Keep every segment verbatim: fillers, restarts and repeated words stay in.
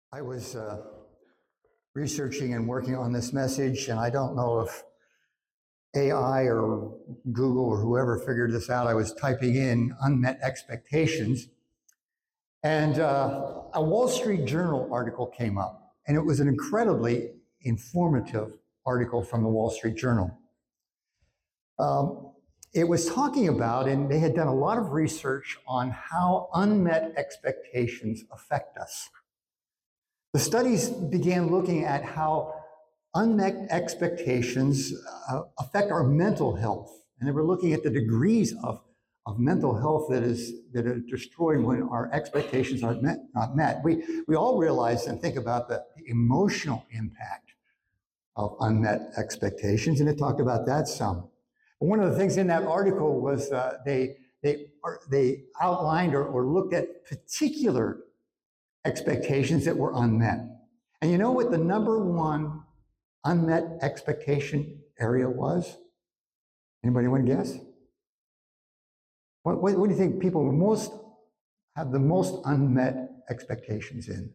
I was uh, researching and working on this message, and I don't know if A I or Google or whoever figured this out. I was typing in unmet expectations, and uh, a Wall Street Journal article came up, and it was an incredibly informative article from the Wall Street Journal. Um, it was talking about, and they had done a lot of research on how unmet expectations affect us. The studies began looking at how unmet expectations uh, affect our mental health. And they were looking at the degrees of, of mental health that is that are destroyed when our expectations are met, not met. We, we all realize and think about the, the emotional impact of unmet expectations, and it talked about that some. But one of the things in that article was uh, they, they, they outlined or, or looked at particular expectations that were unmet. And you know what the number one unmet expectation area was? Anybody want to guess? What, what, what do you think people most have the most unmet expectations in?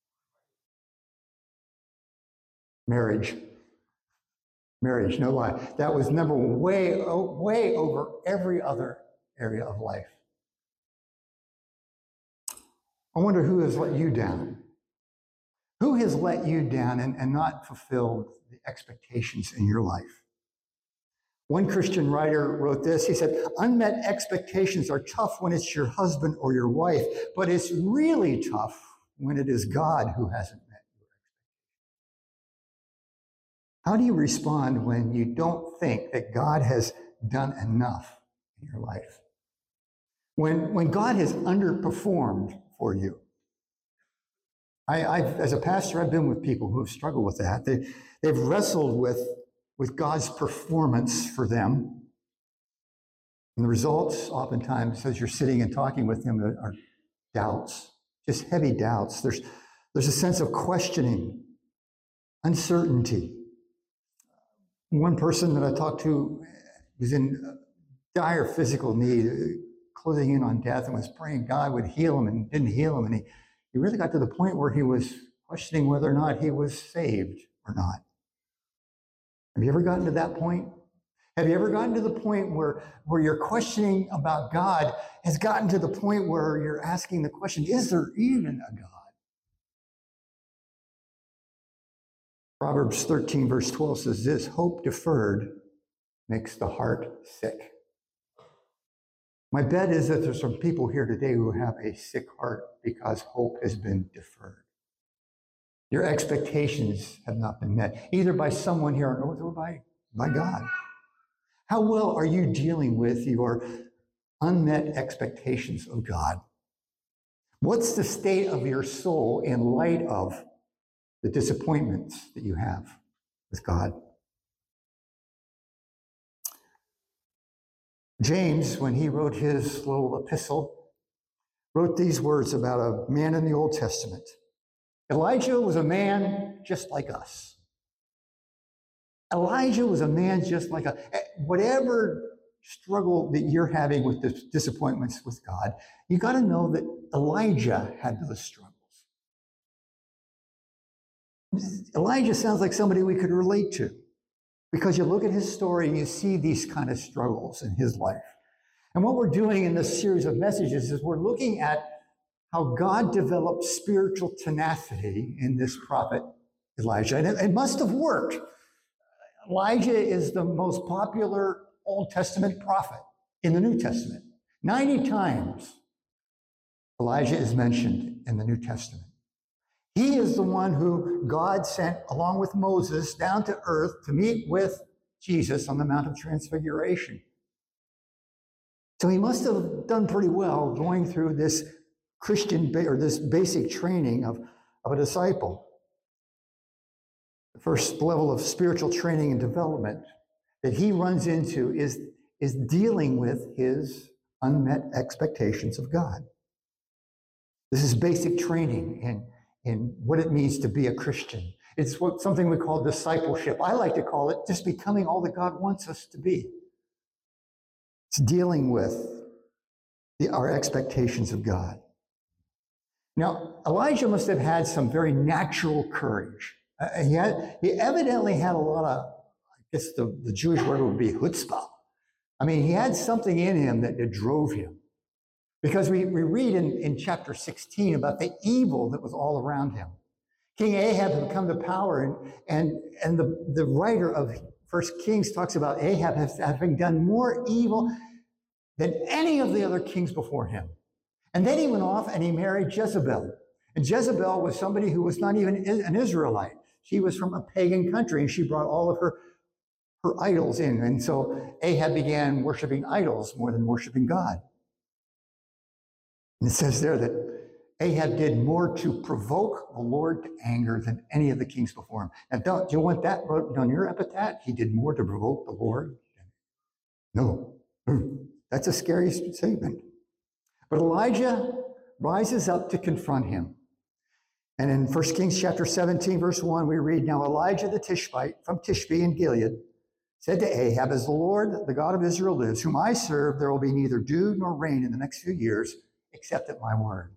Marriage. Marriage, no lie. That was number way, way over every other area of life. I wonder who has let you down. Who has let you down and, and not fulfilled the expectations in your life? One Christian writer wrote this. He said, unmet expectations are tough when it's your husband or your wife, but it's really tough when it is God who hasn't met your expectations. How do you respond when you don't think that God has done enough in your life? When, when God has underperformed for you. I, I've, as a pastor, I've been with people who have struggled with that. They, they've wrestled with, with God's performance for them. And the results, oftentimes, as you're sitting and talking with Him, are doubts, just heavy doubts. There's, there's a sense of questioning, uncertainty. One person that I talked to was in dire physical need, closing in on death, and was praying God would heal him and didn't heal him. And he, he really got to the point where he was questioning whether or not he was saved or not. Have you ever gotten to that point? Have you ever gotten to the point where, where your questioning about God has gotten to the point where you're asking the question, is there even a God? Proverbs thirteen verse twelve says this, hope deferred makes the heart sick. My bet is that there's some people here today who have a sick heart because hope has been deferred. Your expectations have not been met, either by someone here on earth or by, by God. How well are you dealing with your unmet expectations of God? What's the state of your soul in light of the disappointments that you have with God? James, when he wrote his little epistle, wrote these words about a man in the Old Testament. Elijah was a man just like us. Elijah was a man just like us. Whatever struggle that you're having with the disappointments with God, you got to know that Elijah had those struggles. Elijah sounds like somebody we could relate to. Because you look at his story and you see these kind of struggles in his life. And what we're doing in this series of messages is we're looking at how God developed spiritual tenacity in this prophet Elijah. And it, it must have worked. Elijah is the most popular Old Testament prophet in the New Testament. ninety times Elijah is mentioned in the New Testament. He is the one who God sent, along with Moses, down to earth to meet with Jesus on the Mount of Transfiguration. So he must have done pretty well going through this Christian, ba- or this basic training of, of a disciple. The first level of spiritual training and development that he runs into is, is dealing with his unmet expectations of God. This is basic training in in what it means to be a Christian. It's what something we call discipleship. I like to call it just becoming all that God wants us to be. It's dealing with the, our expectations of God. Now, Elijah must have had some very natural courage. Uh, he, had, he evidently had a lot of, I guess the, the Jewish word would be chutzpah. I mean, he had something in him that, that drove him. Because we, we read in, in chapter sixteen about the evil that was all around him. King Ahab had come to power, and, and, and the, the writer of First Kings talks about Ahab as having done more evil than any of the other kings before him. And then he went off and he married Jezebel. And Jezebel was somebody who was not even an Israelite. She was from a pagan country, and she brought all of her, her idols in. And so Ahab began worshiping idols more than worshiping God. And it says there that Ahab did more to provoke the Lord to anger than any of the kings before him. Now, don't do you want that wrote on your epitaph? He did more to provoke the Lord? No. That's a scary statement. But Elijah rises up to confront him. And in First Kings chapter seventeen, verse one, we read, "Now Elijah the Tishbite from Tishbe in Gilead said to Ahab, as the Lord, the God of Israel lives, whom I serve, there will be neither dew nor rain in the next few years, except at my word."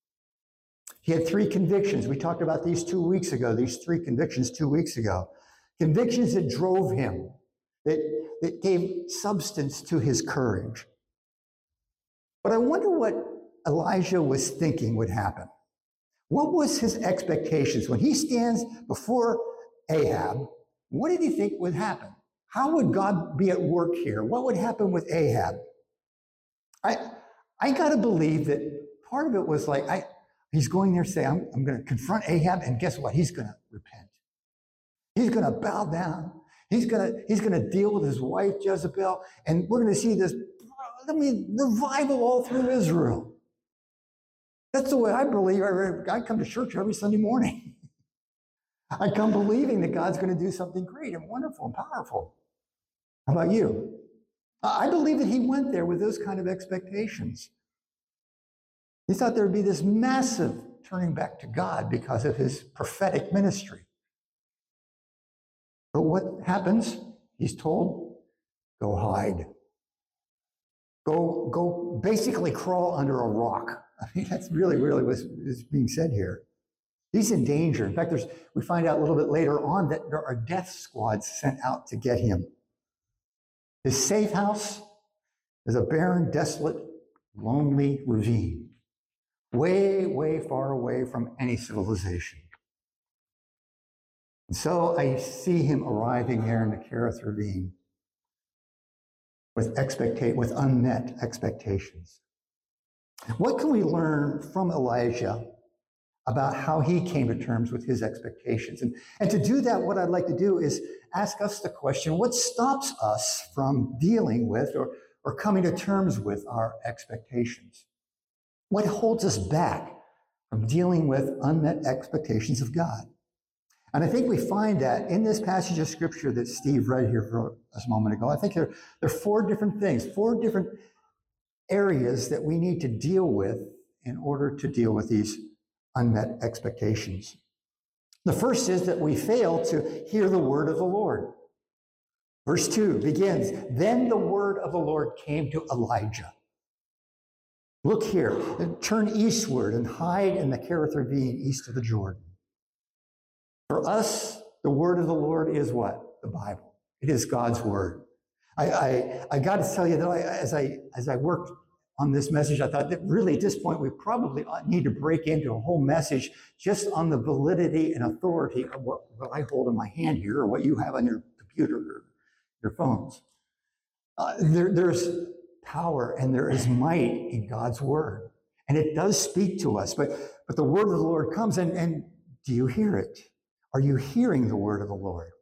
He had three convictions. We talked about these two weeks ago, these three convictions two weeks ago. Convictions that drove him, that, that gave substance to his courage. But I wonder what Elijah was thinking would happen. What was his expectations? When he stands before Ahab, what did he think would happen? How would God be at work here? What would happen with Ahab? I, I got to believe that part of it was like, I, he's going there to say, I'm, I'm going to confront Ahab, and guess what? He's going to repent. He's going to bow down. He's going to, he's going to deal with his wife, Jezebel, and we're going to see this, I mean, revival all through Israel. That's the way I believe. I, I come to church every Sunday morning. I come believing that God's going to do something great and wonderful and powerful. How about you? I believe that he went there with those kind of expectations. He thought there would be this massive turning back to God because of his prophetic ministry. But what happens? He's told, go hide. Go, go basically crawl under a rock. I mean, that's really, really what is being said here. He's in danger. In fact, there's, we find out a little bit later on that there are death squads sent out to get him. His safe house is a barren, desolate, lonely ravine, way, way far away from any civilization. And so I see him arriving there in the Kerith ravine with expecta- with unmet expectations. What can we learn from Elijah about how he came to terms with his expectations? And, and to do that, what I'd like to do is ask us the question, what stops us from dealing with or, or coming to terms with our expectations? What holds us back from dealing with unmet expectations of God? And I think we find that in this passage of Scripture that Steve read here for us a moment ago. I think there, there are four different things, four different areas that we need to deal with in order to deal with these unmet expectations. The first is that we fail to hear the word of the Lord. Verse two begins, "Then the word of the Lord came to Elijah." Look here, turn eastward and hide in the Kerith ravine east of the Jordan. For us, the word of the Lord is what? The Bible. It is God's word. I, I, I got to tell you that I, as I as I worked on this message, I thought that really at this point we probably need to break into a whole message just on the validity and authority of what, what I hold in my hand here or what you have on your computer or your phones. Uh, there, there's power and there is might in God's word. And it does speak to us, but, but the word of the Lord comes and, and do you hear it? Are you hearing the word of the Lord?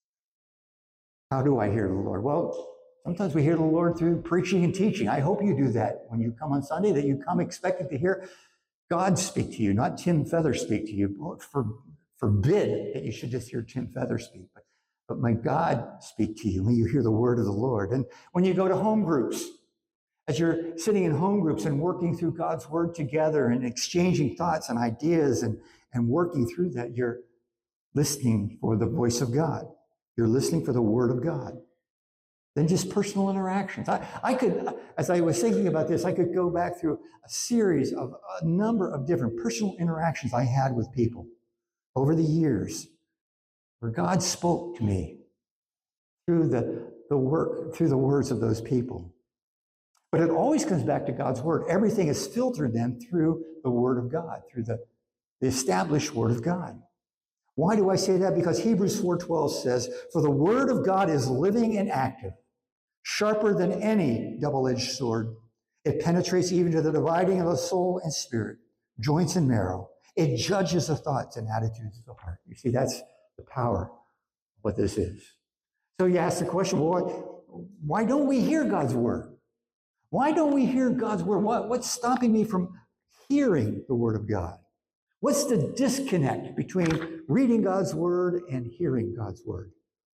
How do I hear the Lord? Well, sometimes we hear the Lord through preaching and teaching. I hope you do that when you come on Sunday, that you come expecting to hear God speak to you, not Tim Feather speak to you. For, forbid that you should just hear Tim Feather speak, but, but may God speak to you when you hear the word of the Lord. And when you go to home groups, as you're sitting in home groups and working through God's word together and exchanging thoughts and ideas and, and working through that, you're listening for the voice of God. You're listening for the word of God. than just personal interactions. I, I could, as I was thinking about this, I could go back through a series of a number of different personal interactions I had with people over the years where God spoke to me through the, the work, through the words of those people. But it always comes back to God's word. Everything is filtered then through the word of God, through the, the established word of God. Why do I say that? Because Hebrews four twelve says, "For the word of God is living and active, sharper than any double-edged sword. It penetrates even to the dividing of the soul and spirit, joints and marrow. It judges the thoughts and attitudes of the heart." You see, that's the power of what this is. So you ask the question, well, why don't we hear God's word? Why don't we hear God's word? What, what's stopping me from hearing the word of God? What's the disconnect between reading God's word and hearing God's word?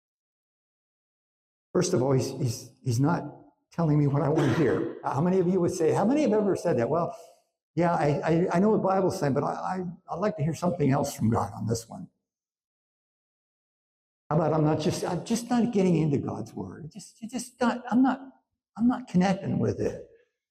First of all, he's, he's, he's not telling me what I want to hear. How many of you would say, how many have ever said that? Well, yeah, I, I, I know what the Bible's saying, but I, I, I'd like to hear something else from God on this one. How about I'm not just, I'm just not getting into God's word. Just, just not, I'm not, I'm not connecting with it.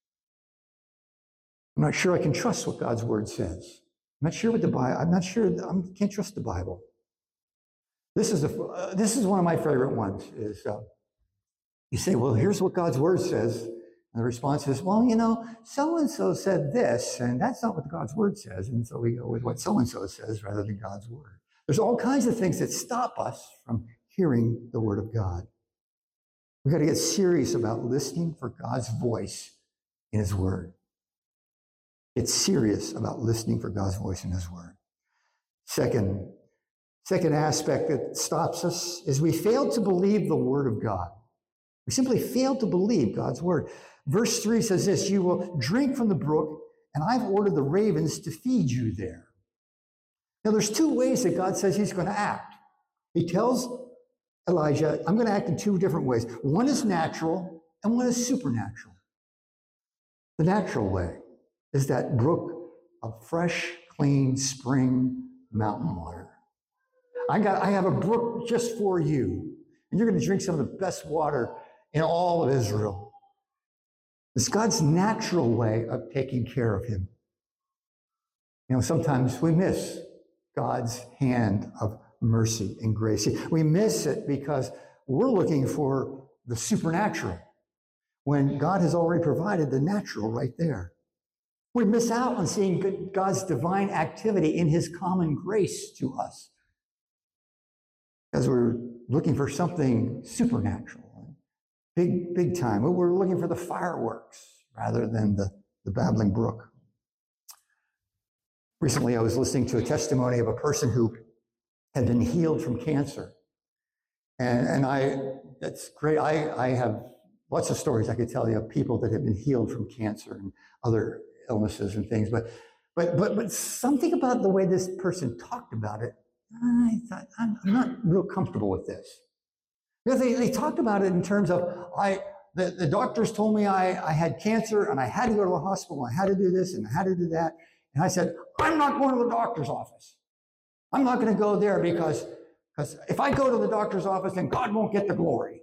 I'm not sure I can trust what God's word says. I'm not sure what the Bible, I'm not sure, I can't trust the Bible. This is, a, uh, this is one of my favorite ones, is uh, you say, well, here's what God's word says. And the response is, well, you know, so-and-so said this, and that's not what God's word says. And so we go with what so-and-so says rather than God's word. There's all kinds of things that stop us from hearing the word of God. We've got to get serious about listening for God's voice in his word. Get serious about listening for God's voice in his word. Second, second aspect that stops us is we fail to believe the word of God. We simply fail to believe God's word. Verse three says this, "You will drink from the brook, and I've ordered the ravens to feed you there." Now, there's two ways that God says he's going to act. He tells Elijah, I'm going to act in two different ways. One is natural, and one is supernatural. The natural way is that brook of fresh, clean spring mountain water. I got, I have a brook just for you, and you're going to drink some of the best water in all of Israel. It's God's natural way of taking care of him. You know, sometimes we miss God's hand of mercy and grace. We miss it because we're looking for the supernatural when God has already provided the natural right there. We miss out on seeing God's divine activity in his common grace to us as we're looking for something supernatural, big, big time. We're looking for the fireworks rather than the, the babbling brook. Recently, I was listening to a testimony of a person who had been healed from cancer. And, and I, that's great. I, I have lots of stories I could tell you of people that have been healed from cancer and other illnesses and things. But, but, but, but something about the way this person talked about it, I thought, I'm, I'm not real comfortable with this. Because they, they talked about it in terms of, I, the, the doctors told me I, I had cancer and I had to go to the hospital. I had to do this and I had to do that. And I said, I'm not going to the doctor's office. I'm not going to go there because, because if I go to the doctor's office, then God won't get the glory.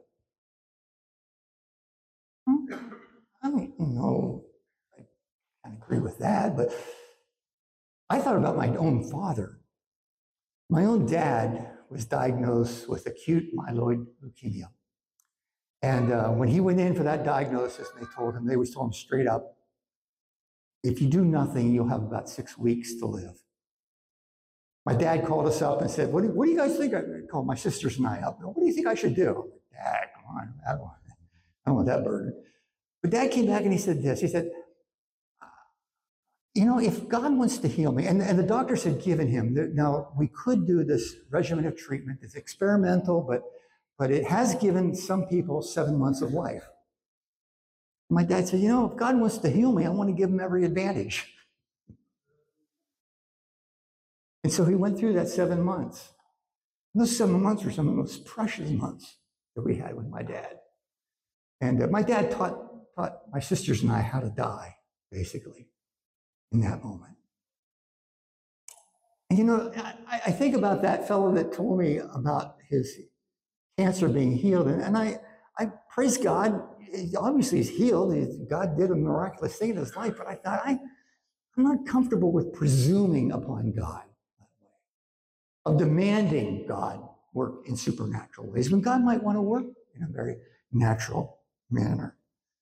I don't know. I kind of agree with that, but I thought about my own father. My own dad was diagnosed with acute myeloid leukemia. And uh, when he went in for that diagnosis, they told him, they was told him straight up, if you do nothing, you'll have about six weeks to live. My dad called us up and said, what do, what do you guys think? I called my sisters and I up. What do you think I should do? I'm like, Dad, come on. I don't, want, I don't want that burden. But Dad came back and he said this. He said, you know, if God wants to heal me, and, and the doctors had given him, now we could do this regimen of treatment. It's experimental, but, but it has given some people seven months of life. My dad said, you know, if God wants to heal me, I want to give him every advantage. And so he went through that seven months. And those seven months were some of the most precious months that we had with my dad. And uh, my dad taught, taught my sisters and I how to die, basically, in that moment. And you know, I, I think about that fellow that told me about his cancer being healed, and, and I, I praise God. Obviously, he's healed. He's, God did a miraculous thing in his life, but I thought, I, I'm not comfortable with presuming upon God, of demanding God work in supernatural ways, when God might want to work in a very natural manner.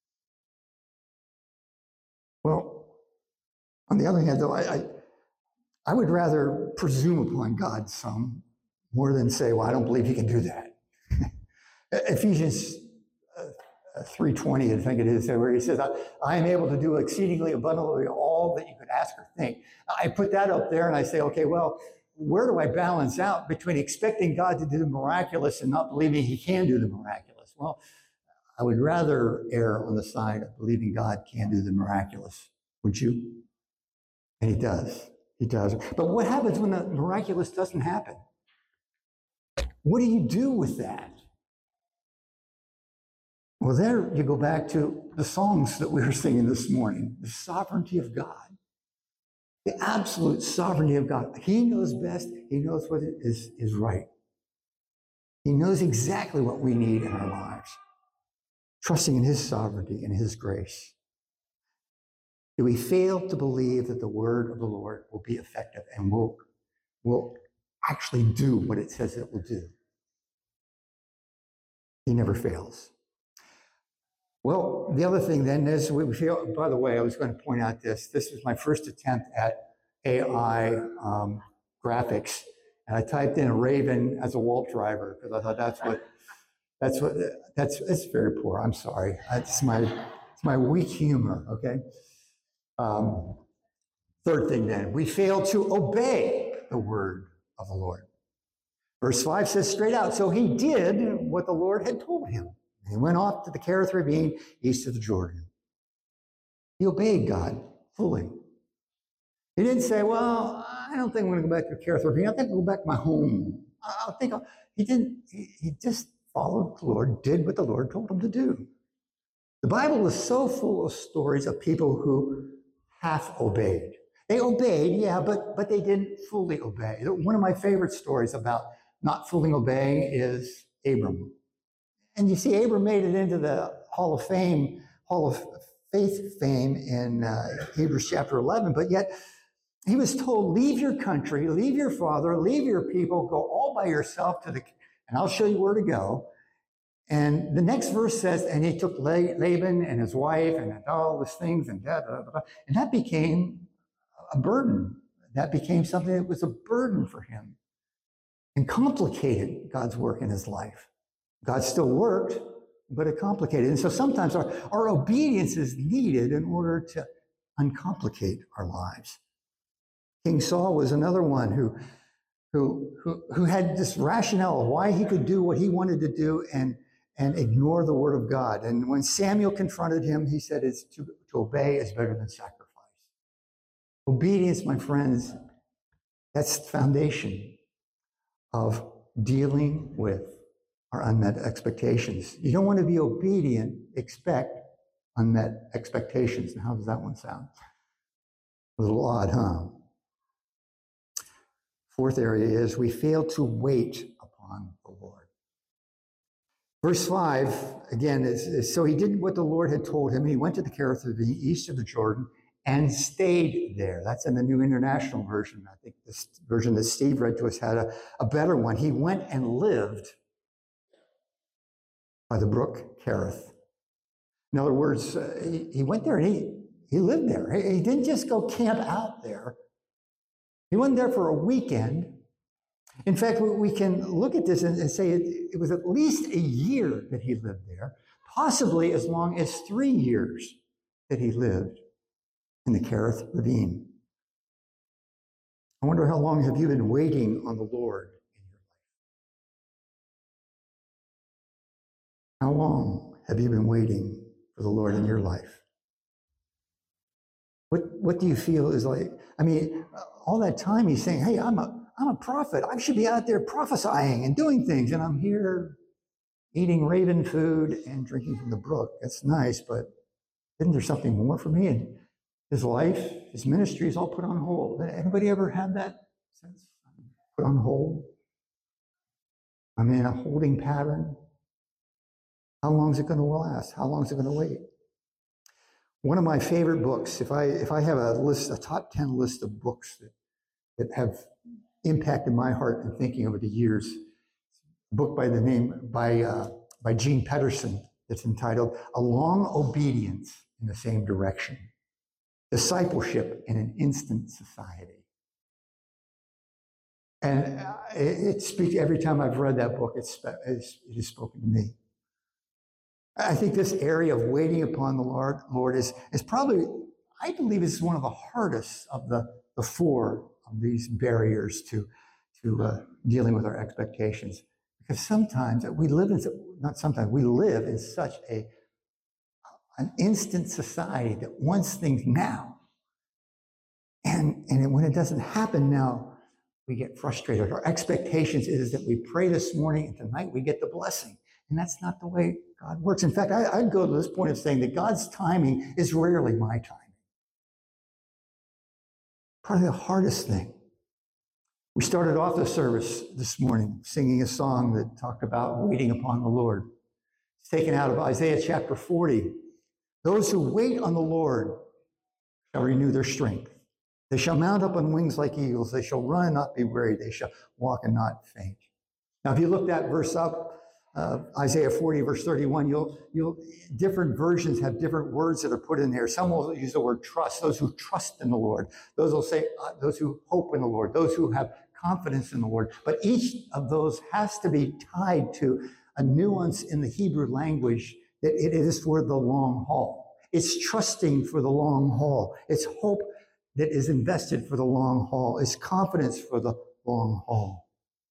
Well, on the other hand, though, I, I, I would rather presume upon God some more than say, well, I don't believe he can do that. Ephesians uh, three twenty, I think it is, where he says, I, I am able to do exceedingly abundantly all that you could ask or think. I put that up there and I say, okay, well, where do I balance out between expecting God to do the miraculous and not believing he can do the miraculous? Well, I would rather err on the side of believing God can do the miraculous. Would you? And he does. He does. But what happens when the miraculous doesn't happen? What do you do with that? Well, there you go back to the songs that we were singing this morning, the sovereignty of God, the absolute sovereignty of God. He knows best. He knows what is, is right. He knows exactly what we need in our lives, trusting in his sovereignty and his grace. Do we fail to believe that the word of the Lord will be effective and will, will actually do what it says it will do? He never fails. Well, the other thing then is, we feel, by the way, I was going to point out this. This was my first attempt at A I um, graphics. And I typed in a Raven as a Walt driver because I thought that's what, that's what, that's, it's very poor. I'm sorry. It's my, it's my weak humor, okay? Um, third thing then, we fail to obey the word of the Lord. Verse five says straight out, so he did what the Lord had told him. He went off to the Kerith Ravine east of the Jordan. He obeyed God fully. He didn't say, well, I don't think I'm going to go back to the Kerith Ravine. I think I'll go back to my home. I think I'll. He didn't. He, he just followed the Lord, did what the Lord told him to do. The Bible is so full of stories of people who half obeyed. They obeyed, yeah, but, but they didn't fully obey. One of my favorite stories about not fully obeying is Abram. And you see, Abram made it into the Hall of Fame, Hall of Faith fame in uh, Hebrews chapter eleven, but yet he was told, leave your country, leave your father, leave your people, go all by yourself to the, and I'll show you where to go. And the next verse says, and he took Laban and his wife and all these things, and da, da, da, da, and that became a burden. That became something that was a burden for him and complicated God's work in his life. God still worked, but it complicated. And so sometimes our, our obedience is needed in order to uncomplicate our lives. King Saul was another one who, who, who, who had this rationale of why he could do what he wanted to do and, and ignore the word of God. And when Samuel confronted him, he said, it's to, to obey is better than sacrifice. Obedience, my friends, that's the foundation of dealing with our unmet expectations. You don't want to be obedient, expect unmet expectations. And how does that one sound? A little odd, huh? Fourth area is we fail to wait upon the Lord. Verse five, again, is, is so he did what the Lord had told him. He went to the Kerith Ravine east of the Jordan and stayed there. That's in the New International Version. I think this version that Steve read to us had a, a better one. He went and lived by the brook Kerith. In other words, uh, he, he went there and he, he lived there. He, he didn't just go camp out there. He wasn't there for a weekend. In fact, we, we can look at this and, and say it, it was at least a year that he lived there, possibly as long as three years that he lived in the Kerith Ravine. I wonder how long have you been waiting on the Lord in your life? How long have you been waiting for the Lord in your life? What, what do you feel is like? I mean, all that time he's saying, hey, I'm a, I'm a prophet. I should be out there prophesying and doing things. And I'm here eating raven food and drinking from the brook. That's nice, but isn't there something more for me? And his life, his ministry is all put on hold. Anybody ever had that sense? Put on hold? I'm in a holding pattern. How long is it going to last? How long is it going to wait? One of my favorite books, if I if I have a list, a top ten list of books that, that have impacted my heart and thinking over the years, a book by the name by uh, by Gene Pedersen that's entitled "A Long Obedience in the Same Direction: Discipleship in an Instant Society." And it, it speaks every time I've read that book. It's, it's it has spoken to me. I think this area of waiting upon the Lord, Lord is, is probably, I believe it's one of the hardest of the, the four of these barriers to, to uh, dealing with our expectations. Because sometimes we live in, not sometimes, we live in such a, an instant society that wants things now. And, and when it doesn't happen now, we get frustrated. Our expectations is that we pray this morning and tonight we get the blessing. And that's not the way God works. In fact, I, I'd go to this point of saying that God's timing is rarely my timing. Probably the hardest thing. We started off the service this morning singing a song that talked about waiting upon the Lord. It's taken out of Isaiah chapter forty. Those who wait on the Lord shall renew their strength. They shall mount up on wings like eagles. They shall run and not be weary. They shall walk and not faint. Now, if you look that verse up, Uh, Isaiah forty, verse thirty-one, you'll, you'll, different versions have different words that are put in there. Some will use the word trust, those who trust in the Lord. Those will say, uh, those who hope in the Lord, those who have confidence in the Lord. But each of those has to be tied to a nuance in the Hebrew language that it is for the long haul. It's trusting for the long haul. It's hope that is invested for the long haul. It's confidence for the long haul.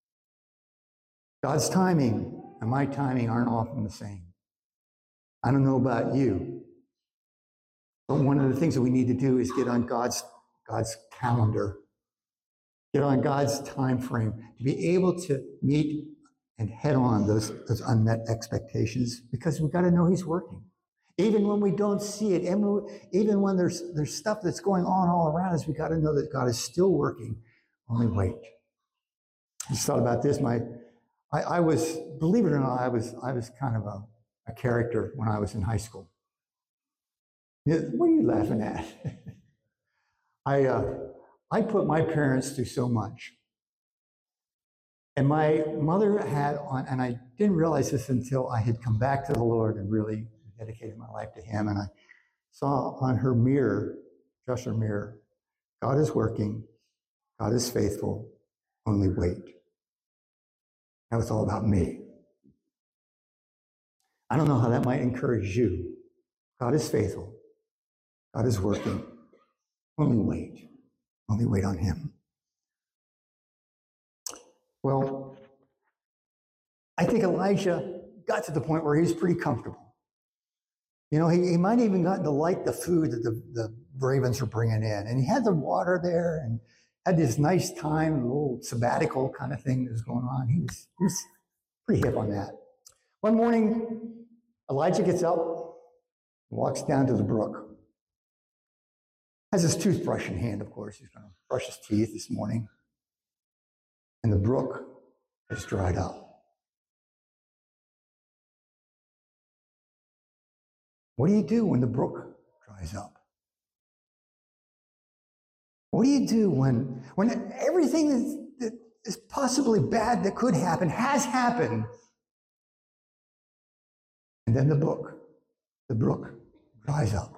God's timing and my timing aren't often the same. I don't know about you, but one of the things that we need to do is get on God's, God's calendar, get on God's time frame to be able to meet and head on those, those unmet expectations, because we've got to know He's working. Even when we don't see it, and even when there's, there's stuff that's going on all around us, we've got to know that God is still working. Only wait. I just thought about this. My I, I was, believe it or not, I was I was kind of a, a character when I was in high school. What are you laughing at? I uh, I put my parents through so much. And my mother had on, and I didn't realize this until I had come back to the Lord and really dedicated my life to Him. And I saw on her mirror, dresser mirror, God is working, God is faithful, only wait. That was all about me. I don't know how that might encourage you. God is faithful. God is working. Only wait. Only wait on Him. Well, I think Elijah got to the point where he was pretty comfortable. You know, he, he might have even gotten to like the food that the, the ravens were bringing in. And he had the water there and had this nice time, a little sabbatical kind of thing that was going on. He was, he was pretty hip on that. One morning, Elijah gets up, walks down to the brook. Has his toothbrush in hand, of course. He's going to brush his teeth this morning. And the brook has dried up. What do you do when the brook dries up? What do you do when, when everything that, that is possibly bad that could happen has happened? And then the brook, the brook dries up.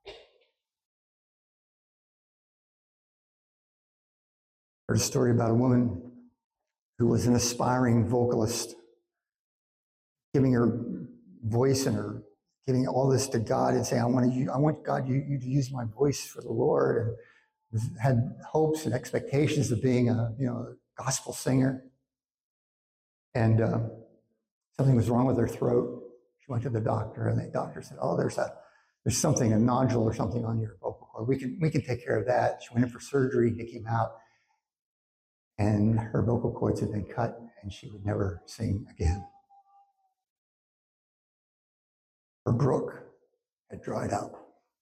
I heard a story about a woman who was an aspiring vocalist, giving her voice and her giving all this to God and saying, I want to, I want God you, you to use my voice for the Lord, and had hopes and expectations of being a, you know, a gospel singer. And uh, something was wrong with her throat. She went to the doctor, and the doctor said, "Oh, there's a, there's something, a nodule or something on your vocal cord. We can, we can take care of that." She went in for surgery. It came out, and her vocal cords had been cut, and she would never sing again. Her brook had dried up.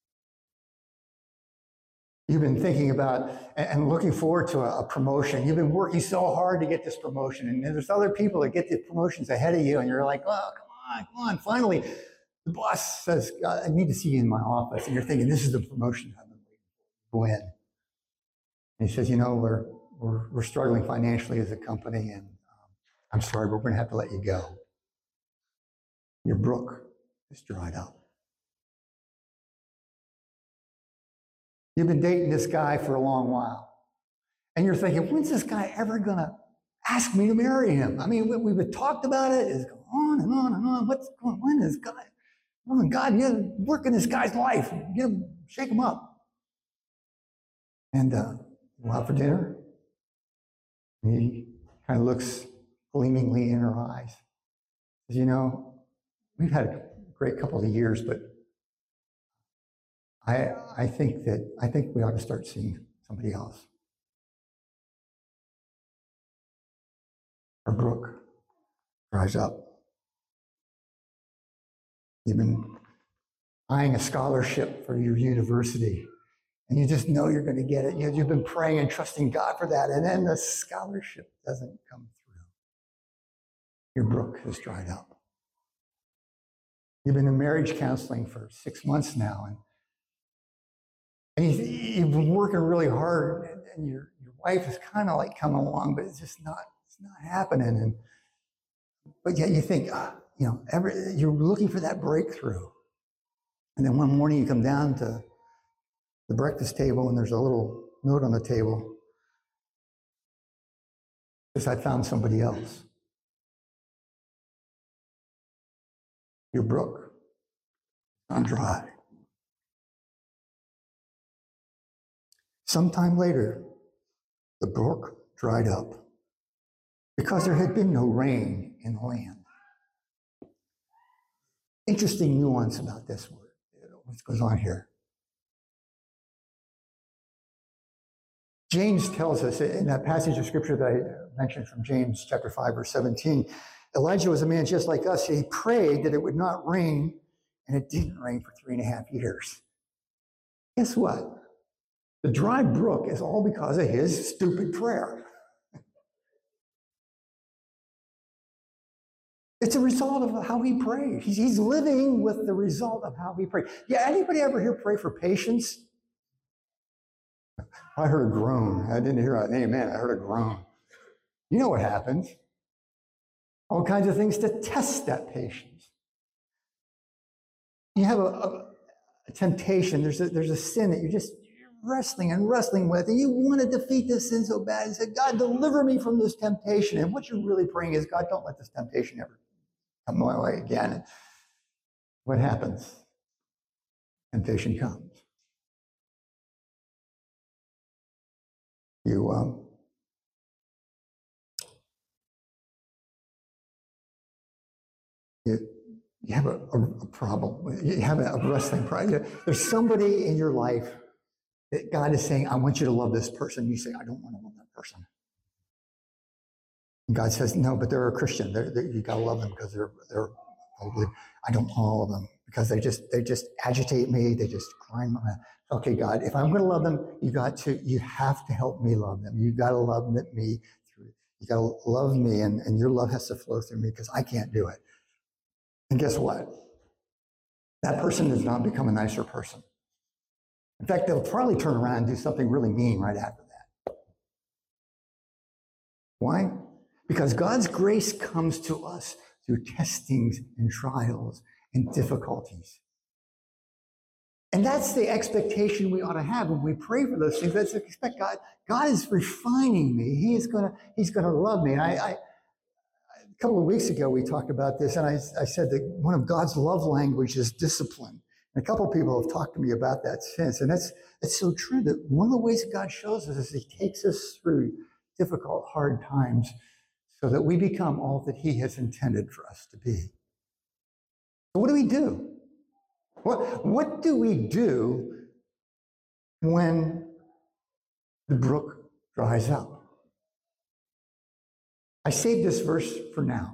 You've been thinking about and looking forward to a promotion. You've been working so hard to get this promotion, and there's other people that get the promotions ahead of you, and you're like, "Oh, come on, come on. Finally, the boss says, I need to see you in my office. And you're thinking, this is the promotion I've been waiting for. Go in. And he says, you know, we're, we're, we're struggling financially as a company, and um, I'm sorry, but we're going to have to let you go. Your brook is dried up. You've been dating this guy for a long while. And you're thinking, when's this guy ever going to ask me to marry him? I mean, we, we've talked about it. It's going on and on and on. What's going on? When is God? Oh, God, you work in this guy's life. Get him, shake him up. And uh, go out for dinner. He kind of looks gleamingly in her eyes. Says, you know, we've had a great couple of years, but I, I think that I think we ought to start seeing somebody else. Our brook dries up. You've been eyeing a scholarship for your university, and you just know you're going to get it. You've been praying and trusting God for that, and then the scholarship doesn't come through. Your brook has dried up. You've been in marriage counseling for six months now, and, and you've, you've been working really hard, and, and your, your wife is kind of like coming along, but it's just not it's not happening. And but yet you think, ah, you know, every, you're looking for that breakthrough, and then one morning you come down to the breakfast table, and there's a little note on the table. It says, I found somebody else. Your brook gone dry. Sometime later, the brook dried up because there had been no rain in the land. Interesting nuance about this word. What goes on here? James tells us in that passage of scripture that I mentioned from James chapter five, verse seventeen, Elijah was a man just like us. He prayed that it would not rain, and it didn't rain for three and a half years. Guess what? The dry brook is all because of his stupid prayer. It's a result of how he prayed. He's, he's living with the result of how he prayed. Yeah, anybody ever here pray for patience? I heard a groan. I didn't hear an amen. I heard a groan. You know what happens. All kinds of things to test that patience. You have a, a, a temptation. There's a, there's a sin that you're just wrestling and wrestling with, and you want to defeat this sin so bad. You say, God, deliver me from this temptation. And what you're really praying is, God, don't let this temptation ever come my way again. And what happens? Temptation comes. You, um, you, you have a, a, a problem. You have a, a wrestling problem. There's somebody in your life that God is saying, I want you to love this person. You say, I don't want to love that person. And God says, no, but they're a Christian. They're, they're, you got to love them because they're, they're probably, I don't want all of them because they just, they just agitate me. They just grind my, okay, God, if I'm going to love them, you got to, you have to help me love them. You got to love me through, you got to love me, and, and your love has to flow through me because I can't do it. And guess what? That person does not become a nicer person. In fact, they'll probably turn around and do something really mean right after that. Why? Because God's grace comes to us through testings and trials and difficulties. And that's the expectation we ought to have when we pray for those things. Let's expect God, God is refining me. He is gonna, He's gonna love me. And I, I a couple of weeks ago, we talked about this, and I, I said that one of God's love language is discipline. And a couple of people have talked to me about that since. And that's, that's so true, that one of the ways that God shows us is He takes us through difficult, hard times so that we become all that He has intended for us to be. So what do we do? What, what do we do when the brook dries up? I saved this verse for now.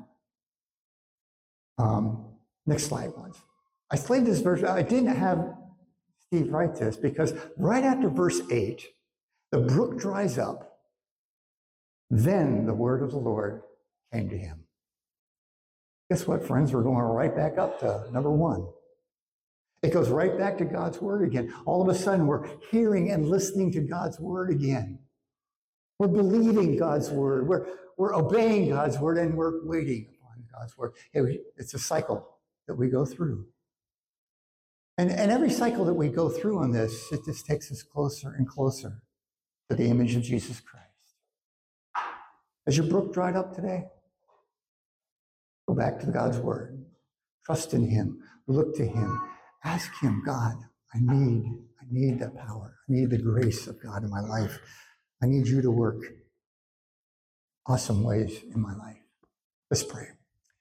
Um, next slide, once. I saved this verse. I didn't have Steve write this because right after verse eight, the brook dries up. Then the word of the Lord came to him. Guess what, friends? We're going right back up to number one. It goes right back to God's word again. All of a sudden, we're hearing and listening to God's word again. We're believing God's word. We're, we're obeying God's word, and we're waiting upon God's word. It's a cycle that we go through. And, and every cycle that we go through on this, it just takes us closer and closer to the image of Jesus Christ. Has your brook dried up today? Go back to God's word. Trust in him. Look to him. Ask him, God, I need, I need the power. I need the grace of God in my life. I need you to work awesome ways in my life. Let's pray.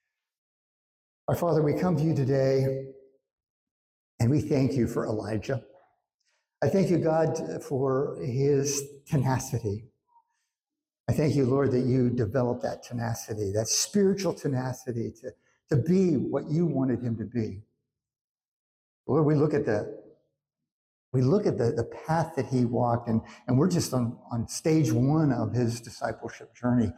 Our Father, we come to you today and we thank you for Elijah. I thank you, God, for his tenacity. I thank you, Lord, that you developed that tenacity, that spiritual tenacity to, to be what you wanted him to be. Lord, we look at the we look at the, the path that he walked, and, and we're just on, on stage one of his discipleship journey.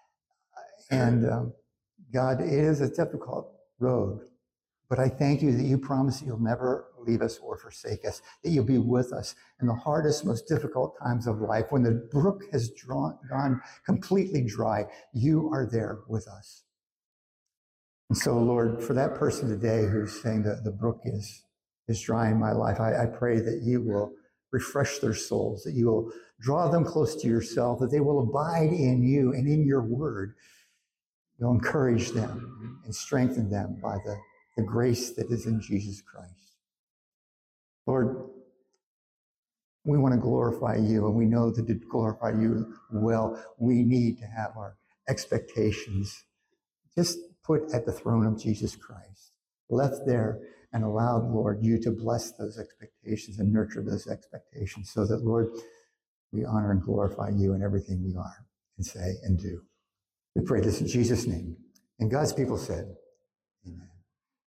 And um, God, it is a difficult road, but I thank you that you promise that you'll never leave us or forsake us, that you'll be with us in the hardest, most difficult times of life. When the brook has drawn, gone completely dry, you are there with us. And so, Lord, for that person today who's saying that the brook is is dry in my life, I, I pray that you will refresh their souls, that you will draw them close to yourself, that they will abide in you and in your word. You'll encourage them and strengthen them by the, the grace that is in Jesus Christ. Lord, we want to glorify you, and we know that to glorify you well, we need to have our expectations just put at the throne of Jesus Christ, left there and allowed, Lord, you to bless those expectations and nurture those expectations so that, Lord, we honor and glorify you in everything we are and say and do. We pray this in Jesus' name. And God's people said,